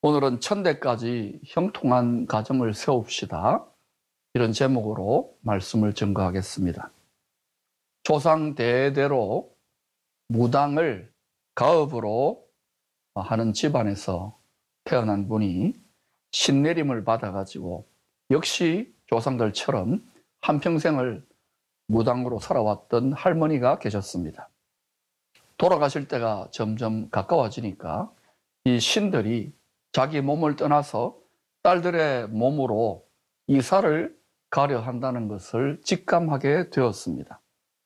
오늘은 천대까지 형통한 가정을 세웁시다. 이런 제목으로 말씀을 증거하겠습니다. 조상 대대로 무당을 가업으로 하는 집안에서 태어난 분이 신내림을 받아가지고 역시 조상들처럼 한평생을 무당으로 살아왔던 할머니가 계셨습니다. 돌아가실 때가 점점 가까워지니까 이 신들이 자기 몸을 떠나서 딸들의 몸으로 이사를 가려 한다는 것을 직감하게 되었습니다.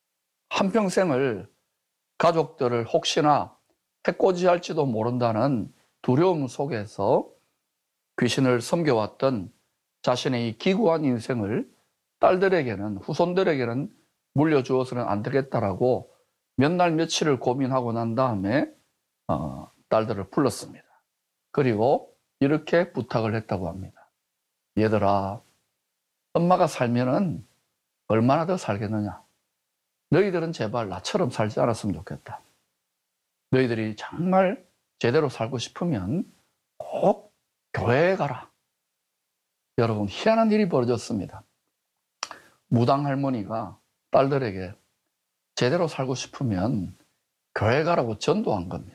한평생을 가족들을 혹시나 해코지할지도 모른다는 두려움 속에서 귀신을 섬겨왔던 자신의 기구한 인생을 딸들에게는, 후손들에게는 물려주어서는 안 되겠다라고 몇 날 며칠을 고민하고 난 다음에 딸들을 불렀습니다. 그리고 이렇게 부탁을 했다고 합니다. 얘들아, 엄마가 살면은 얼마나 더 살겠느냐? 너희들은 제발 나처럼 살지 않았으면 좋겠다. 너희들이 정말 제대로 살고 싶으면 꼭 교회에 가라. 여러분, 희한한 일이 벌어졌습니다. 무당 할머니가 딸들에게 제대로 살고 싶으면 교회 가라고 전도한 겁니다.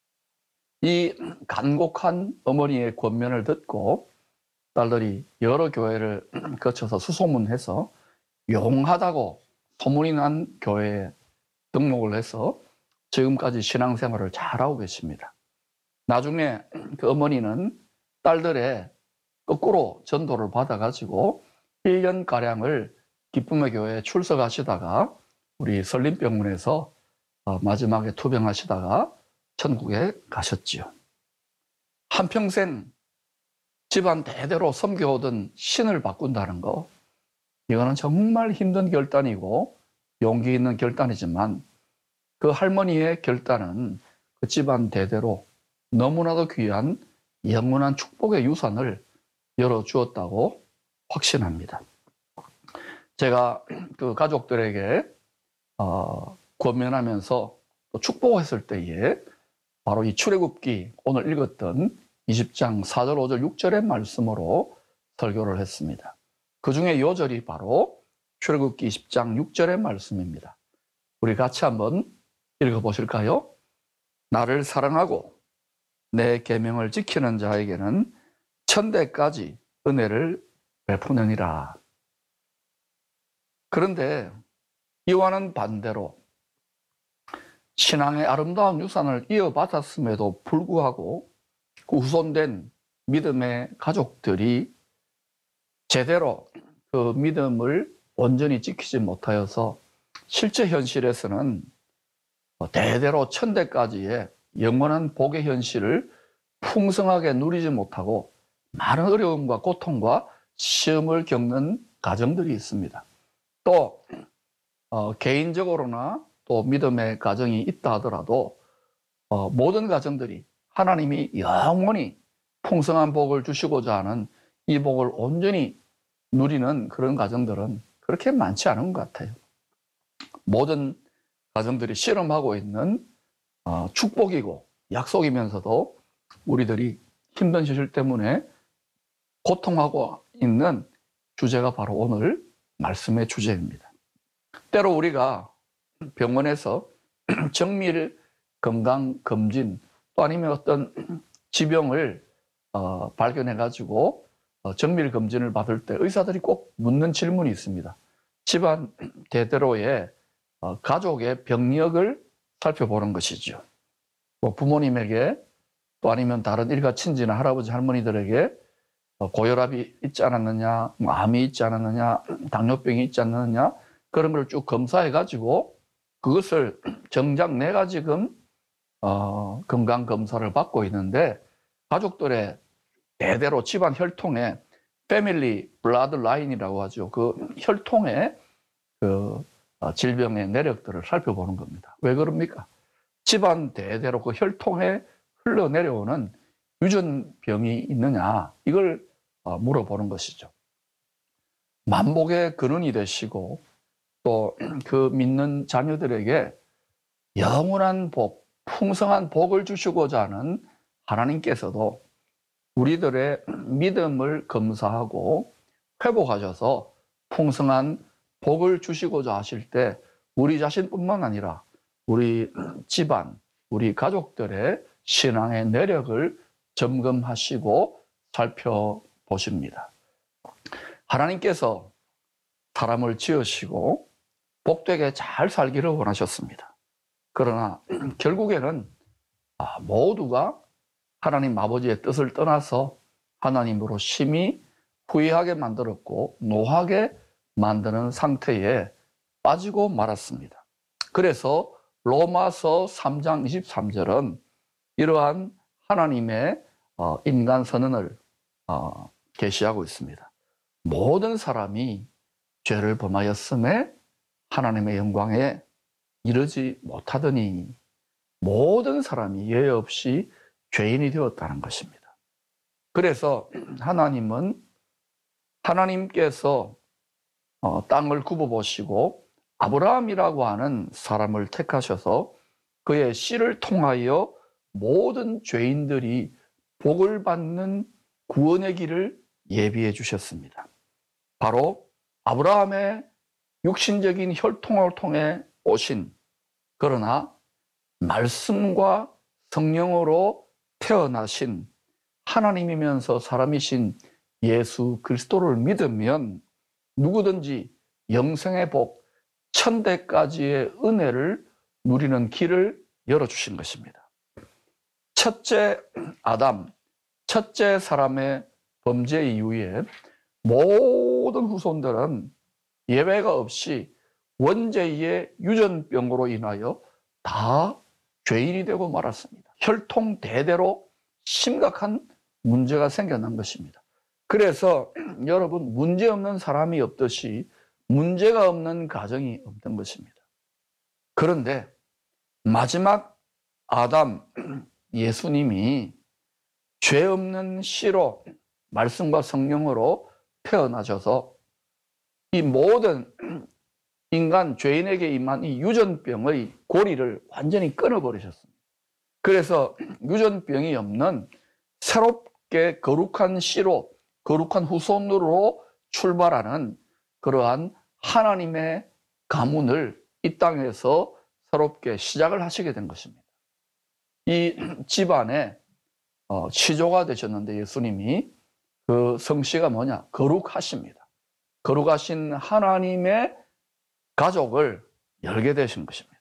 이 간곡한 어머니의 권면을 듣고 딸들이 여러 교회를 거쳐서 수소문해서 용하다고 소문이 난 교회에 등록을 해서 지금까지 신앙생활을 잘하고 계십니다. 나중에 그 어머니는 딸들의 거꾸로 전도를 받아가지고 1년가량을 기쁨의 교회에 출석하시다가 우리 설림병원에서 마지막에 투병하시다가 천국에 가셨지요. 한평생 집안 대대로 섬겨오던 신을 바꾼다는 거, 이거는 정말 힘든 결단이고 용기 있는 결단이지만 그 할머니의 결단은 그 집안 대대로 너무나도 귀한 영원한 축복의 유산을 열어주었다고 확신합니다. 제가 그 가족들에게 권면하면서 또 축복했을 때에 바로 이 출애굽기 오늘 읽었던 20장 4절, 5절, 6절의 말씀으로 설교를 했습니다. 그 중에 요절이 바로 출애굽기 20장 6절의 말씀입니다. 우리 같이 한번 읽어보실까요? 나를 사랑하고 내 계명을 지키는 자에게는 천대까지 은혜를 베푸느니라. 그런데 이와는 반대로 신앙의 아름다운 유산을 이어받았음에도 불구하고 그 후손된 믿음의 가족들이 제대로 그 믿음을 온전히 지키지 못하여서 실제 현실에서는 대대로 천대까지의 영원한 복의 현실을 풍성하게 누리지 못하고 많은 어려움과 고통과 시험을 겪는 가정들이 있습니다. 또 개인적으로나 또 믿음의 가정이 있다 하더라도 모든 가정들이 하나님이 영원히 풍성한 복을 주시고자 하는 이 복을 온전히 누리는 그런 가정들은 그렇게 많지 않은 것 같아요. 모든 가정들이 실험하고 있는 축복이고 약속이면서도 우리들이 힘든 시절 때문에 고통하고 있는 주제가 바로 오늘 말씀의 주제입니다. 때로 우리가 병원에서 정밀 건강검진 또 아니면 어떤 지병을 발견해가지고 정밀 검진을 받을 때 의사들이 꼭 묻는 질문이 있습니다. 집안 대대로의 가족의 병력을 살펴보는 것이죠. 뭐 부모님에게 또 아니면 다른 일가 친지나 할아버지 할머니들에게 고혈압이 있지 않았느냐, 암이 있지 않았느냐, 당뇨병이 있지 않느냐 그런 걸 쭉 검사해가지고 그것을 정작 내가 지금 건강검사를 받고 있는데 가족들의 대대로 집안 혈통의 패밀리 블라드 라인이라고 하죠. 그 혈통의 그 질병의 내력들을 살펴보는 겁니다. 왜 그럽니까? 집안 대대로 그 혈통에 흘러내려오는 유전병이 있느냐 이걸 물어보는 것이죠. 만복의 근원이 되시고 또 그 믿는 자녀들에게 영원한 복, 풍성한 복을 주시고자 하는 하나님께서도 우리들의 믿음을 검사하고 회복하셔서 풍성한 복을 주시고자 하실 때 우리 자신뿐만 아니라 우리 집안, 우리 가족들의 신앙의 내력을 점검하시고 살펴보십니다. 하나님께서 사람을 지으시고 복되게 잘 살기를 원하셨습니다. 그러나 결국에는 모두가 하나님 아버지의 뜻을 떠나서 하나님으로 심히 후회하게 만들었고 노하게 만드는 상태에 빠지고 말았습니다. 그래서 로마서 3장 23절은 이러한 하나님의 인간 선언을 계시하고 있습니다. 모든 사람이 죄를 범하였음에 하나님의 영광에 이르지 못하더니 모든 사람이 예외 없이 죄인이 되었다는 것입니다. 그래서 하나님께서 땅을 굽어보시고 아브라함이라고 하는 사람을 택하셔서 그의 씨를 통하여 모든 죄인들이 복을 받는 구원의 길을 예비해 주셨습니다. 바로 아브라함의 육신적인 혈통을 통해 오신, 그러나 말씀과 성령으로 태어나신 하나님이면서 사람이신 예수 그리스도를 믿으면 누구든지 영생의 복, 천대까지의 은혜를 누리는 길을 열어주신 것입니다. 첫째 아담, 첫째 사람의 범죄 이후에 모든 후손들은 예외가 없이 원죄의 유전병으로 인하여 다 죄인이 되고 말았습니다. 혈통 대대로 심각한 문제가 생겨난 것입니다. 그래서 여러분, 문제 없는 사람이 없듯이 문제가 없는 가정이 없는 것입니다. 그런데 마지막 아담 예수님이 죄 없는 씨로 말씀과 성령으로 태어나셔서 이 모든 인간 죄인에게 임한 이 유전병의 고리를 완전히 끊어버리셨습니다. 그래서 유전병이 없는 새롭게 거룩한 씨로, 거룩한 후손으로 출발하는 그러한 하나님의 가문을 이 땅에서 새롭게 시작을 하시게 된 것입니다. 이 집안에 시조가 되셨는데 예수님이 그 성씨가 뭐냐? 거룩하십니다. 거룩하신 하나님의 가족을 열게 되신 것입니다.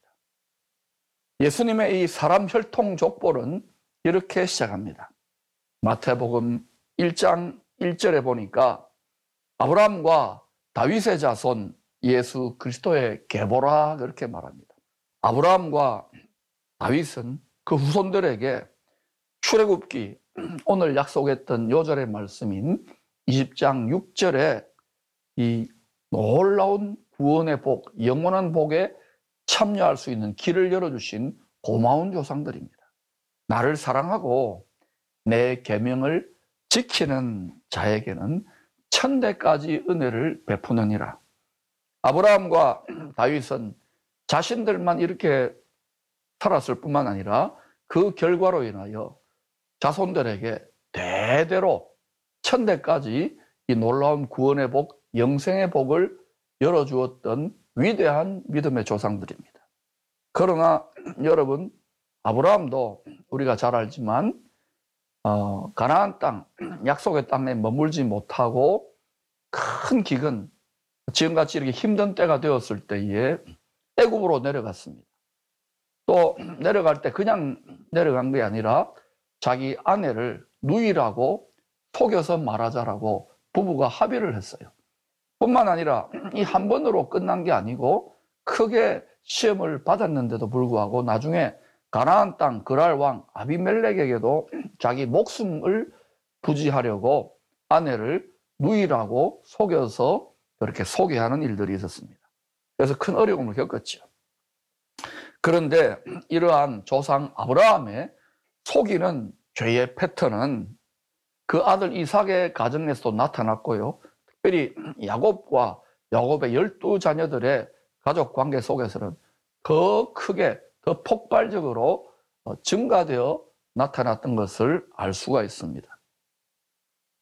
예수님의 이 사람 혈통 족보는 이렇게 시작합니다. 마태복음 1장 1절에 보니까 아브라함과 다윗의 자손 예수 그리스도의 계보라 그렇게 말합니다. 아브라함과 다윗은 그 후손들에게 출애굽기, 오늘 약속했던 요절의 말씀인 20장 6절에 이 놀라운 구원의 복, 영원한 복에 참여할 수 있는 길을 열어주신 고마운 조상들입니다. 나를 사랑하고 내 계명을 지키는 자에게는 천대까지 은혜를 베푸느니라. 아브라함과 다윗은 자신들만 이렇게 살았을 뿐만 아니라 그 결과로 인하여 자손들에게 대대로 천대까지 이 놀라운 구원의 복, 영생의 복을 열어주었던 위대한 믿음의 조상들입니다. 그러나 여러분, 아브라함도 우리가 잘 알지만 가나안 땅, 약속의 땅에 머물지 못하고 큰 기근, 지금같이 이렇게 힘든 때가 되었을 때에 애굽으로 내려갔습니다. 또 내려갈 때 그냥 내려간 게 아니라 자기 아내를 누이라고 속여서 말하자라고 부부가 합의를 했어요. 뿐만 아니라 이 한 번으로 끝난 게 아니고 크게 시험을 받았는데도 불구하고 나중에 가나안 땅 그랄 왕 아비멜렉에게도 자기 목숨을 부지하려고 아내를 누이라고 속여서 그렇게 소개하는 일들이 있었습니다. 그래서 큰 어려움을 겪었죠. 그런데 이러한 조상 아브라함의 속이는 죄의 패턴은 그 아들 이삭의 가정에서도 나타났고요. 특별히 야곱의 12자녀들의 가족 관계 속에서는 더 크게, 더 폭발적으로 증가되어 나타났던 것을 알 수가 있습니다.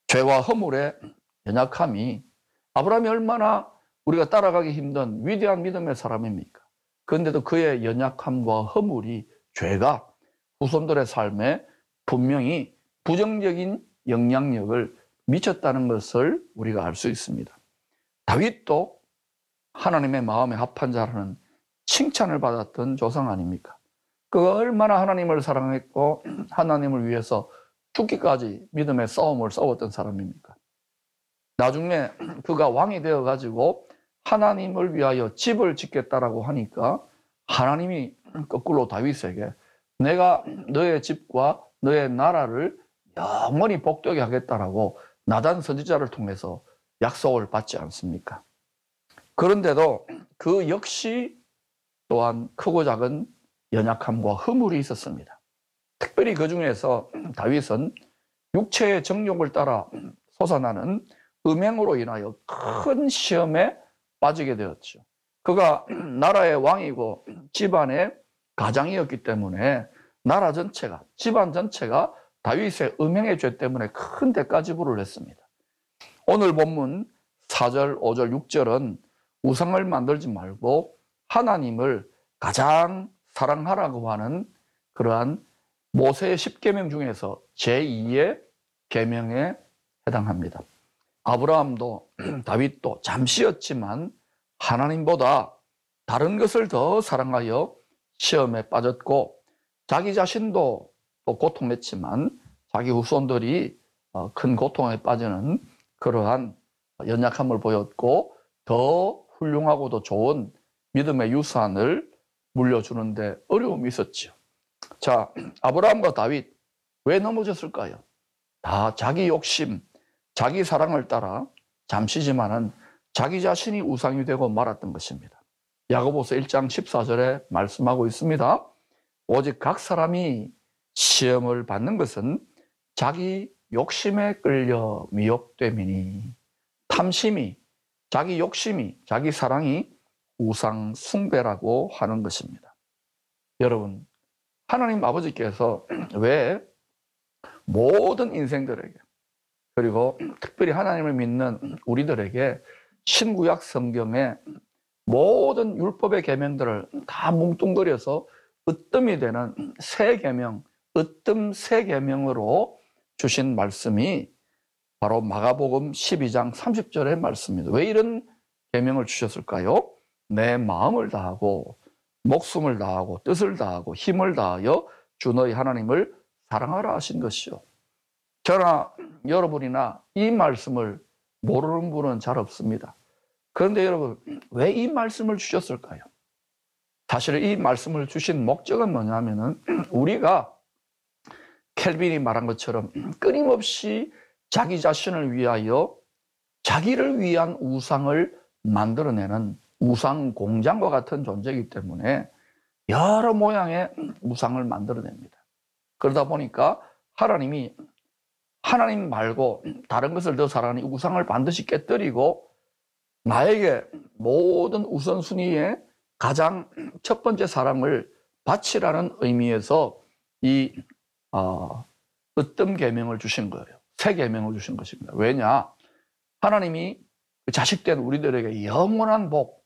죄와 허물의 연약함이 아브라함이 얼마나 우리가 따라가기 힘든 위대한 믿음의 사람입니까? 그런데도 그의 연약함과 허물이, 죄가 후손들의 삶에 분명히 부정적인 영향력을 미쳤다는 것을 우리가 알 수 있습니다. 다윗도 하나님의 마음에 합한 자라는 칭찬을 받았던 조상 아닙니까? 그가 얼마나 하나님을 사랑했고 하나님을 위해서 죽기까지 믿음의 싸움을 싸웠던 사람입니까? 나중에 그가 왕이 되어가지고 하나님을 위하여 집을 짓겠다라고 하니까 하나님이 거꾸로 다윗에게 내가 너의 집과 너의 나라를 영원히 복되게 하겠다라고 나단 선지자를 통해서 약속을 받지 않습니까? 그런데도 그 역시 또한 크고 작은 연약함과 허물이 있었습니다. 특별히 그 중에서 다윗은 육체의 정욕을 따라 솟아나는 음행으로 인하여 큰 시험에 빠지게 되었죠. 그가 나라의 왕이고 집안의 가장이었기 때문에 나라 전체가, 집안 전체가 다윗의 음행의 죄 때문에 큰 대가지불을 했습니다. 오늘 본문 4절, 5절, 6절은 우상을 만들지 말고 하나님을 가장 사랑하라고 하는 그러한 모세의 10계명 중에서 제2의 계명에 해당합니다. 아브라함도 다윗도 잠시였지만 하나님보다 다른 것을 더 사랑하여 시험에 빠졌고 자기 자신도 또 고통했지만 자기 후손들이 큰 고통에 빠지는 그러한 연약함을 보였고 더 훌륭하고도 좋은 믿음의 유산을 물려주는데 어려움이 있었죠. 자, 아브라함과 다윗 왜 넘어졌을까요? 다 자기 욕심, 자기 사랑을 따라 잠시지만은 자기 자신이 우상이 되고 말았던 것입니다. 야고보서 1장 14절에 말씀하고 있습니다. 오직 각 사람이 시험을 받는 것은 자기 욕심에 끌려 미혹됨이니 탐심이, 자기 욕심이, 자기 사랑이 우상 숭배라고 하는 것입니다. 여러분, 하나님 아버지께서 왜 모든 인생들에게 그리고 특별히 하나님을 믿는 우리들에게 신구약 성경의 모든 율법의 계명들을 다 뭉뚱그려서 으뜸이 되는 새 계명, 으뜸 새 계명으로 주신 말씀이 바로 마가복음 12장 30절의 말씀입니다. 왜 이런 계명을 주셨을까요? 내 마음을 다하고 목숨을 다하고 뜻을 다하고 힘을 다하여 주 너희 하나님을 사랑하라 하신 것이요. 저나 여러분이나 이 말씀을 모르는 분은 잘 없습니다. 그런데 여러분, 왜 이 말씀을 주셨을까요? 사실 이 말씀을 주신 목적은 뭐냐면은 우리가 켈빈이 말한 것처럼 끊임없이 자기 자신을 위하여 자기를 위한 우상을 만들어내는 우상 공장과 같은 존재이기 때문에 여러 모양의 우상을 만들어냅니다. 그러다 보니까 하나님이 하나님 말고 다른 것을 더 사랑하니 우상을 반드시 깨뜨리고 나에게 모든 우선순위의 가장 첫 번째 사랑을 바치라는 의미에서 이 으뜸 계명을 주신 거예요. 새 계명을 주신 것입니다. 왜냐? 하나님이 자식된 우리들에게 영원한 복,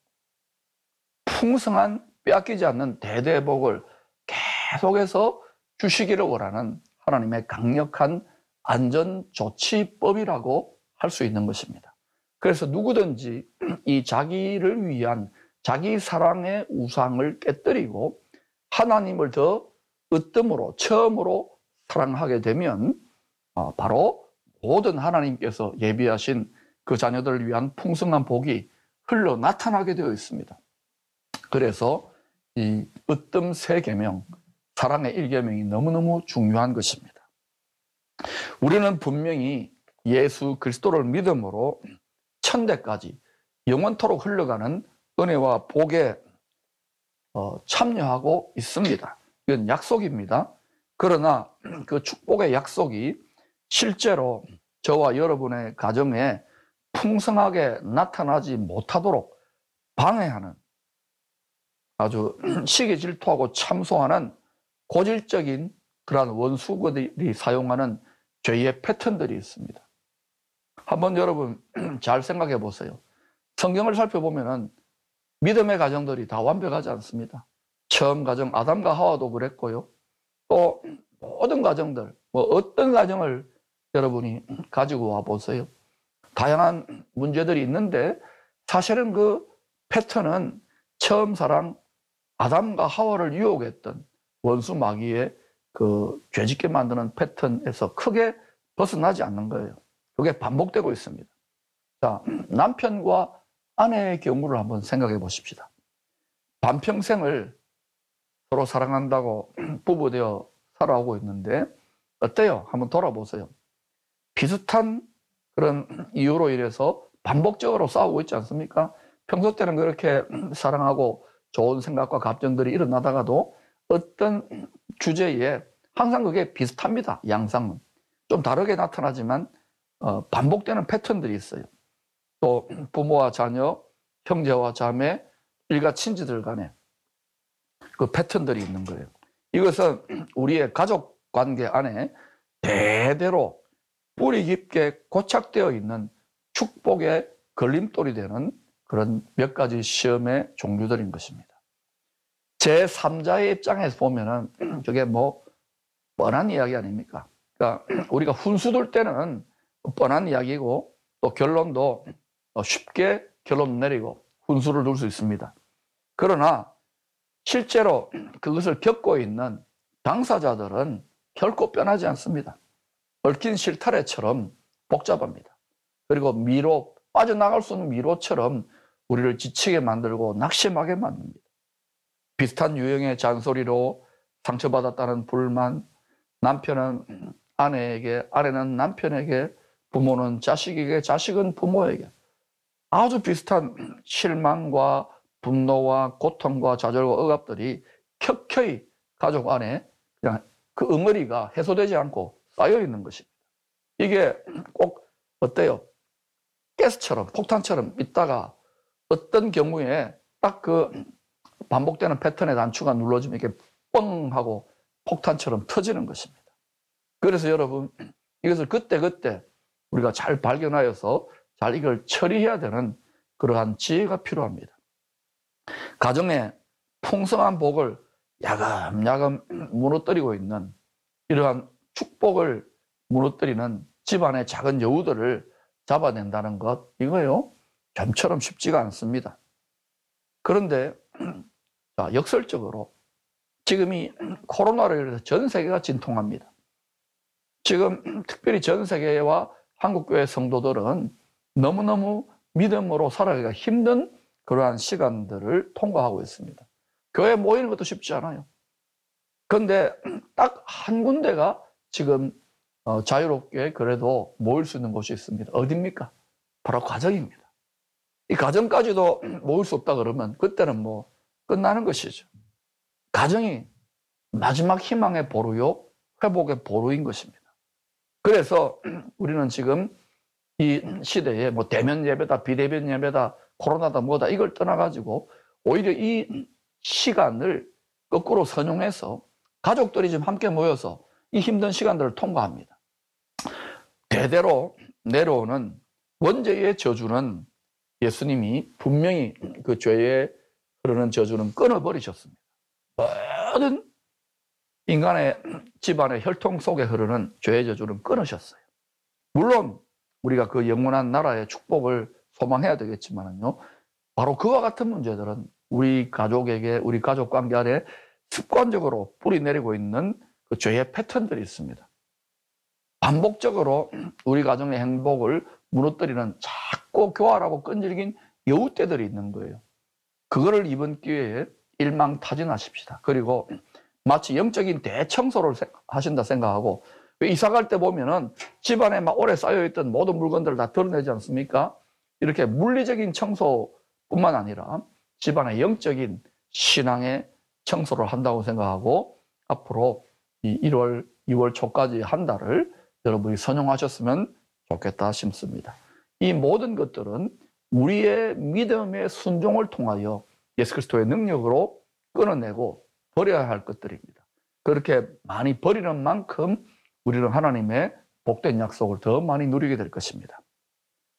풍성한 빼앗기지 않는 대대복을 계속해서 주시기를 원하는 하나님의 강력한 안전조치법이라고 할 수 있는 것입니다. 그래서 누구든지 이 자기를 위한 자기 사랑의 우상을 깨뜨리고 하나님을 더 으뜸으로 처음으로 사랑하게 되면 바로 모든 하나님께서 예비하신 그 자녀들을 위한 풍성한 복이 흘러 나타나게 되어 있습니다. 그래서 이 으뜸 새 계명, 사랑의 1계명이 너무너무 중요한 것입니다. 우리는 분명히 예수 그리스도를 믿음으로 천대까지 영원토록 흘러가는 은혜와 복에 참여하고 있습니다. 이건 약속입니다. 그러나 그 축복의 약속이 실제로 저와 여러분의 가정에 풍성하게 나타나지 못하도록 방해하는 아주 시기 질투하고 참소하는 고질적인 그러한 원수들이 사용하는 죄의 패턴들이 있습니다. 한번 여러분 잘 생각해 보세요. 성경을 살펴보면은 믿음의 가정들이 다 완벽하지 않습니다. 처음 가정 아담과 하와도 그랬고요. 또 모든 가정들, 뭐 어떤 가정을 여러분이 가지고 와 보세요. 다양한 문제들이 있는데 사실은 그 패턴은 처음 사랑 아담과 하와를 유혹했던 원수 마귀의 그 죄짓게 만드는 패턴에서 크게 벗어나지 않는 거예요. 그게 반복되고 있습니다. 자, 남편과 아내의 경우를 한번 생각해 보십시다. 반평생을 서로 사랑한다고 부부되어 살아오고 있는데 어때요? 한번 돌아보세요. 비슷한 그런 이유로 인해서 반복적으로 싸우고 있지 않습니까? 평소 때는 그렇게 사랑하고 좋은 생각과 감정들이 일어나다가도 어떤 주제에 항상 그게 비슷합니다. 양상은. 좀 다르게 나타나지만 반복되는 패턴들이 있어요. 또 부모와 자녀, 형제와 자매, 일가 친지들 간에 그 패턴들이 있는 거예요. 이것은 우리의 가족 관계 안에 대대로 뿌리 깊게 고착되어 있는 축복의 걸림돌이 되는 그런 몇 가지 시험의 종류들인 것입니다. 제3자의 입장에서 보면은 저게 뭐 뻔한 이야기 아닙니까? 그러니까 우리가 훈수 둘 때는 뻔한 이야기고 또 결론도 쉽게 결론 내리고 훈수를 둘 수 있습니다. 그러나 실제로 그것을 겪고 있는 당사자들은 결코 변하지 않습니다. 얽힌 실타래처럼 복잡합니다. 그리고 미로, 빠져나갈 수 없는 미로처럼 우리를 지치게 만들고 낙심하게 만듭니다. 비슷한 유형의 잔소리로 상처받았다는 불만, 남편은 아내에게, 아내는 남편에게, 부모는 자식에게, 자식은 부모에게 아주 비슷한 실망과 분노와 고통과 좌절과 억압들이 켜켜이 가족 안에 그냥 그 응어리가 해소되지 않고 쌓여 있는 것입니다. 이게 꼭 어때요? 가스처럼 폭탄처럼 있다가 어떤 경우에 딱 그 반복되는 패턴의 단추가 눌러지면 이렇게 뻥 하고 폭탄처럼 터지는 것입니다. 그래서 여러분 이것을 그때그때 우리가 잘 발견하여서 잘 이걸 처리해야 되는 그러한 지혜가 필요합니다. 가정의 풍성한 복을 야금야금 무너뜨리고 있는 이러한 축복을 무너뜨리는 집안의 작은 여우들을 잡아낸다는 것, 이거요 좀처럼 쉽지가 않습니다. 그런데 역설적으로 지금 이 코로나로 인해서 전 세계가 진통합니다. 지금 특별히 전 세계와 한국교회 성도들은 너무너무 믿음으로 살아가기가 힘든 그러한 시간들을 통과하고 있습니다. 교회 모이는 것도 쉽지 않아요. 그런데 딱 한 군데가 지금 자유롭게 그래도 모일 수 있는 곳이 있습니다. 어디입니까? 바로 가정입니다. 이 가정까지도 모일 수 없다 그러면 그때는 뭐 끝나는 것이죠. 가정이 마지막 희망의 보루요, 회복의 보루인 것입니다. 그래서 우리는 지금 이 시대에 뭐 대면 예배다, 비대면 예배다, 코로나다 뭐다 이걸 떠나가지고 오히려 이 시간을 거꾸로 선용해서 가족들이 지금 함께 모여서 이 힘든 시간들을 통과합니다. 대대로 내려오는 원죄의 저주는 예수님이 분명히 그 죄에 흐르는 저주는 끊어버리셨습니다. 모든 인간의 집안의 혈통 속에 흐르는 죄의 저주는 끊으셨어요. 물론 우리가 그 영원한 나라의 축복을 소망해야 되겠지만요, 바로 그와 같은 문제들은 우리 가족에게, 우리 가족 관계 안에 습관적으로 뿌리내리고 있는 그 죄의 패턴들이 있습니다. 반복적으로 우리 가정의 행복을 무너뜨리는 자꾸 교활하고 끈질긴 여우떼들이 있는 거예요. 그거를 이번 기회에 일망타진하십시다. 그리고 마치 영적인 대청소를 하신다 생각하고, 이사 갈 때 보면은 집안에 막 오래 쌓여있던 모든 물건들을 다 드러내지 않습니까? 이렇게 물리적인 청소뿐만 아니라 집안의 영적인 신앙의 청소를 한다고 생각하고 앞으로 이 1월, 2월 초까지 한 달을 여러분이 선용하셨으면 좋겠다 싶습니다. 이 모든 것들은 우리의 믿음의 순종을 통하여 예수 그리스도의 능력으로 끊어내고 버려야 할 것들입니다. 그렇게 많이 버리는 만큼 우리는 하나님의 복된 약속을 더 많이 누리게 될 것입니다.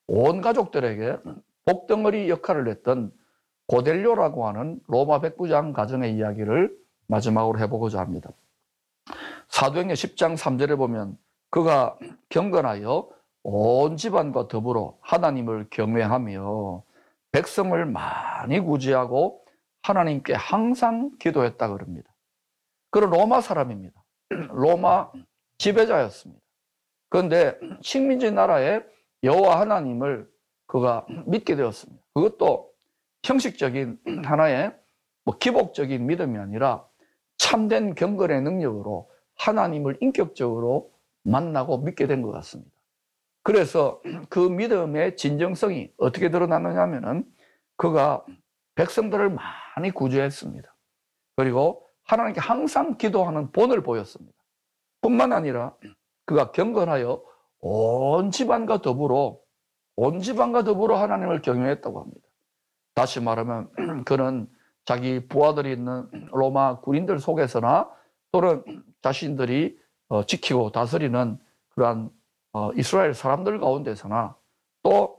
온 가족들에게 복덩어리 역할을 했던 고넬료라고 하는 로마 백부장 가정의 이야기를 마지막으로 해보고자 합니다. 사도행전 10장 3절에 보면 그가 경건하여 온 집안과 더불어 하나님을 경외하며 백성을 많이 구제하고 하나님께 항상 기도했다 그럽니다. 그런 로마 사람입니다. 로마 지배자였습니다. 그런데 식민지 나라의 여호와 하나님을 그가 믿게 되었습니다. 그것도 형식적인 하나의 기복적인 믿음이 아니라 참된 경건의 능력으로 하나님을 인격적으로 만나고 믿게 된 것 같습니다. 그래서 그 믿음의 진정성이 어떻게 드러났느냐 하면은 그가 백성들을 많이 구제했습니다. 그리고 하나님께 항상 기도하는 본을 보였습니다. 뿐만 아니라 그가 경건하여 온 집안과 더불어 하나님을 경외했다고 합니다. 다시 말하면 그는 자기 부하들이 있는 로마 군인들 속에서나 또는 자신들이 지키고 다스리는 그러한 이스라엘 사람들 가운데서나 또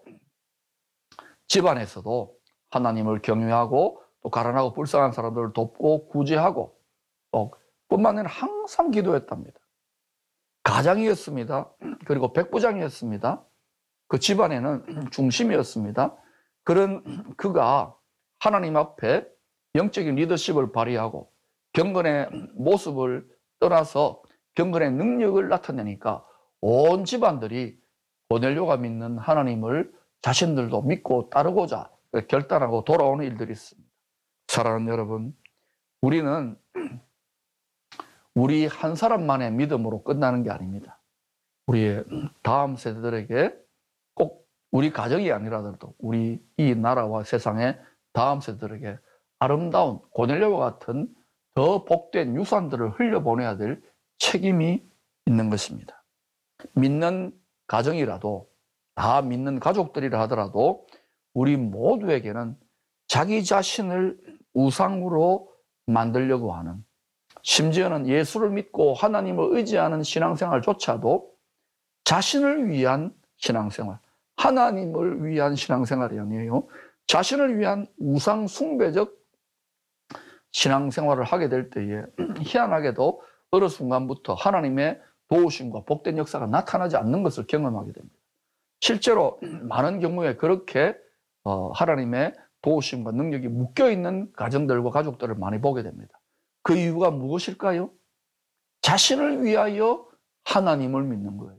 집안에서도 하나님을 경외하고 또 가난하고 불쌍한 사람들을 돕고 구제하고 또 뿐만 아니라 항상 기도했답니다. 가장이었습니다. 그리고 백부장이었습니다. 그 집안에는 중심이었습니다. 그런 그가 하나님 앞에 영적인 리더십을 발휘하고 경건의 모습을 떠나서 경건의 능력을 나타내니까 온 집안들이 고넬료가 믿는 하나님을 자신들도 믿고 따르고자 결단하고 돌아오는 일들이 있습니다. 사랑하는 여러분, 우리는 우리 한 사람만의 믿음으로 끝나는 게 아닙니다. 우리의 다음 세대들에게 꼭 우리 가정이 아니라도 우리 이 나라와 세상의 다음 세대들에게 아름다운 고넬료와 같은 더 복된 유산들을 흘려보내야 될 책임이 있는 것입니다. 믿는 가정이라도 다 믿는 가족들이라 하더라도 우리 모두에게는 자기 자신을 우상으로 만들려고 하는, 심지어는 예수를 믿고 하나님을 의지하는 신앙생활조차도 자신을 위한 신앙생활, 하나님을 위한 신앙생활이 아니에요. 자신을 위한 우상 숭배적 신앙생활을 하게 될 때에 희한하게도 어느 순간부터 하나님의 도우심과 복된 역사가 나타나지 않는 것을 경험하게 됩니다. 실제로 많은 경우에 그렇게 하나님의 도우심과 능력이 묶여있는 가정들과 가족들을 많이 보게 됩니다. 그 이유가 무엇일까요? 자신을 위하여 하나님을 믿는 거예요.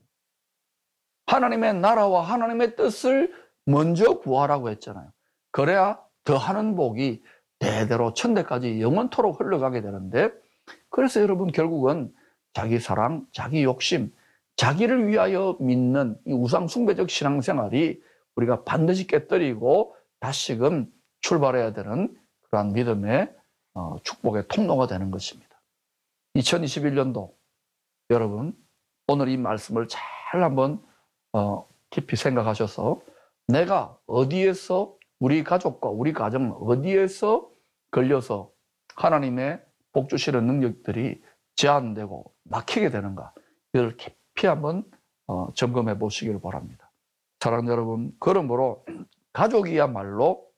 하나님의 나라와 하나님의 뜻을 먼저 구하라고 했잖아요. 그래야 더하는 복이 대대로 천대까지 영원토록 흘러가게 되는데, 그래서 여러분 결국은 자기 사랑, 자기 욕심, 자기를 위하여 믿는 이 우상 숭배적 신앙생활이 우리가 반드시 깨뜨리고 다시금 출발해야 되는 그러한 믿음의 축복의 통로가 되는 것입니다. 2021년도 여러분 오늘 이 말씀을 잘 한번 깊이 생각하셔서 내가 어디에서 우리 가족과 우리 가정은 어디에서 걸려서 하나님의 복 주시는 능력들이 제한되고 막히게 되는가, 이걸 깊이 한번 점검해 보시기를 바랍니다. 사랑하는 여러분, 그러므로 가족이야말로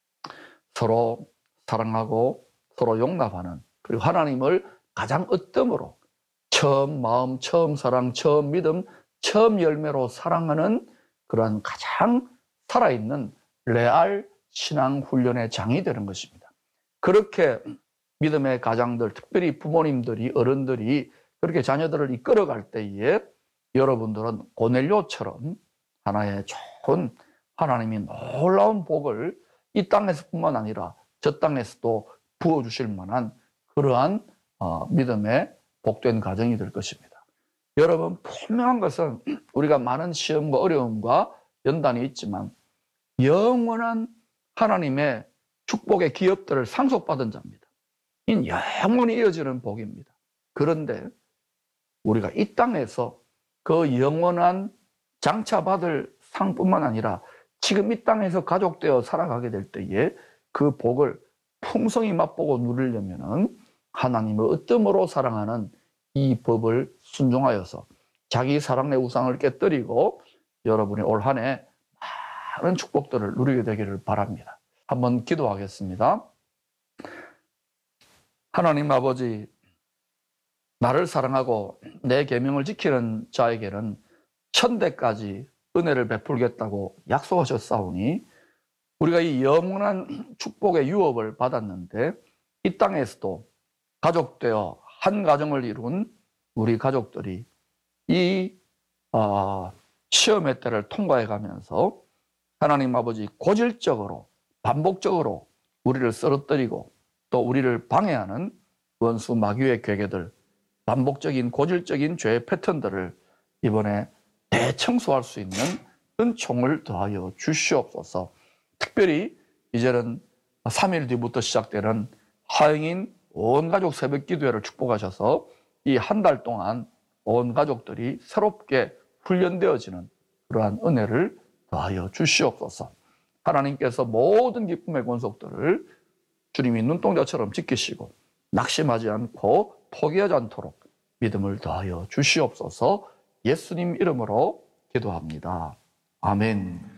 서로 사랑하고 서로 용납하는, 그리고 하나님을 가장 으뜸으로 처음 마음, 처음 사랑, 처음 믿음, 처음 열매로 사랑하는 그러한 가장 살아있는 레알 신앙 훈련의 장이 되는 것입니다. 그렇게 믿음의 가장들, 특별히 부모님들이, 어른들이 그렇게 자녀들을 이끌어갈 때에 여러분들은 고넬료처럼 하나의 좋은 하나님이 놀라운 복을 이 땅에서뿐만 아니라 저 땅에서도 부어주실 만한 그러한 믿음의 복된 가정이 될 것입니다. 여러분, 분명한 것은 우리가 많은 시험과 어려움과 연단이 있지만 영원한 하나님의 축복의 기업들을 상속받은 자입니다. 이 영원히 이어지는 복입니다. 그런데 우리가 이 땅에서 그 영원한 장차받을 상뿐만 아니라 지금 이 땅에서 가족되어 살아가게 될 때에 그 복을 풍성히 맛보고 누리려면 하나님을 으뜸으로 사랑하는 이 법을 순종하여서 자기 사랑의 우상을 깨뜨리고 여러분이 올 한 해 많은 축복들을 누리게 되기를 바랍니다. 한번 기도하겠습니다. 하나님 아버지, 나를 사랑하고 내 계명을 지키는 자에게는 천대까지 은혜를 베풀겠다고 약속하셨사오니 우리가 이 영원한 축복의 유업을 받았는데 이 땅에서도 가족되어 한 가정을 이룬 우리 가족들이 이 시험의 때를 통과해 가면서 하나님 아버지 고질적으로 반복적으로 우리를 쓰러뜨리고 또 우리를 방해하는 원수 마귀의 괴계들, 반복적인 고질적인 죄의 패턴들을 이번에 대청소할 수 있는 은총을 더하여 주시옵소서. 특별히 이제는 3일 뒤부터 시작되는 화영인 온 가족 새벽 기도회를 축복하셔서 이 한 달 동안 온 가족들이 새롭게 훈련되어지는 그러한 은혜를 더하여 주시옵소서. 하나님께서 모든 기쁨의 권속들을 주님이 눈동자처럼 지키시고 낙심하지 않고 포기하지 않도록 믿음을 더하여 주시옵소서. 예수님 이름으로 기도합니다. 아멘.